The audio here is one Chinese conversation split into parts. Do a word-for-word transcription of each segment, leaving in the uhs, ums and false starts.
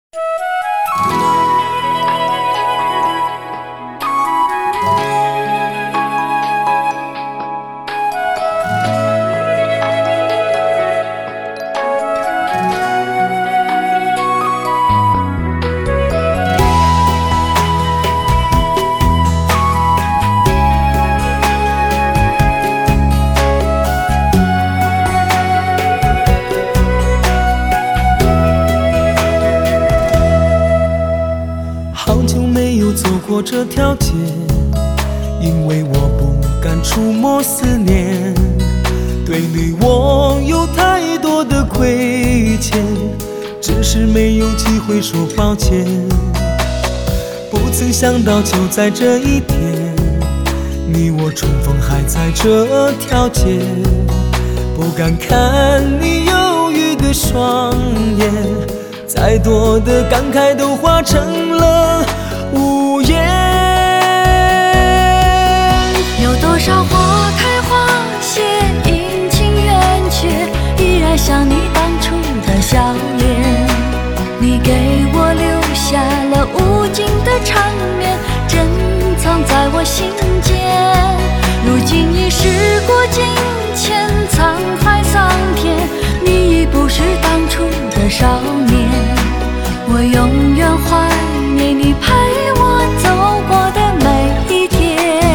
好久没有走过这条街，因为我不敢触摸思念，对你我有太多的亏欠，只是没有机会说抱歉。不曾想到就在这一天，你我重逢还在这条街，不敢看你忧郁的双眼，再多的感慨都化成了无言。 有多少花开花谢，阴晴圆缺，依然像你当初的笑脸。你给我留下了无尽的缠绵，珍藏在我心间。如今已时过境迁，沧海桑田，你已不是当初的少年。我永远怀念你陪我走过的每一天。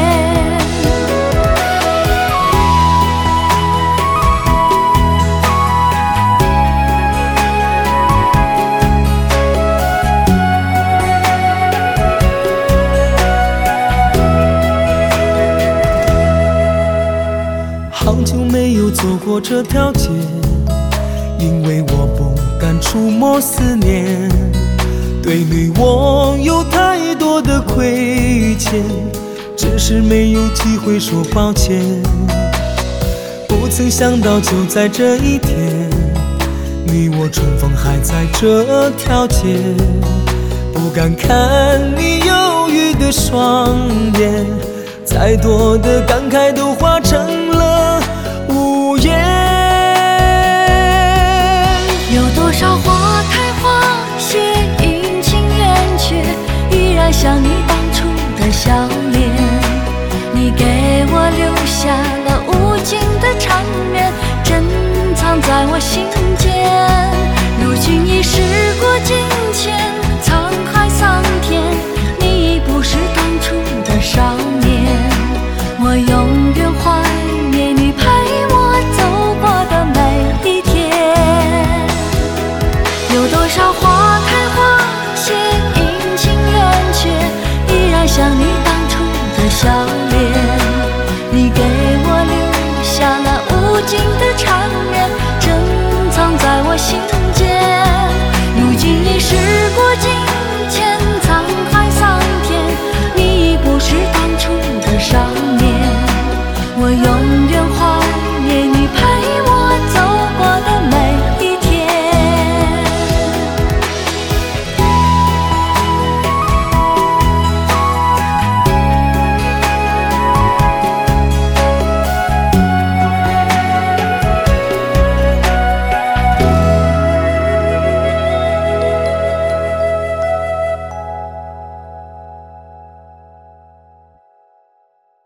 好久没有走过这条街，因为我不敢触摸思念，对你我有太多的亏欠，只是没有机会说抱歉。不曾想到就在这一天，你我重逢还在这条街，不敢看你忧郁的双眼，再多的感慨都化成了无言。 有多少花开花谢，阴晴圆缺，依然像你当初的笑脸。你给我留下了无尽的缠绵，珍藏在我心间。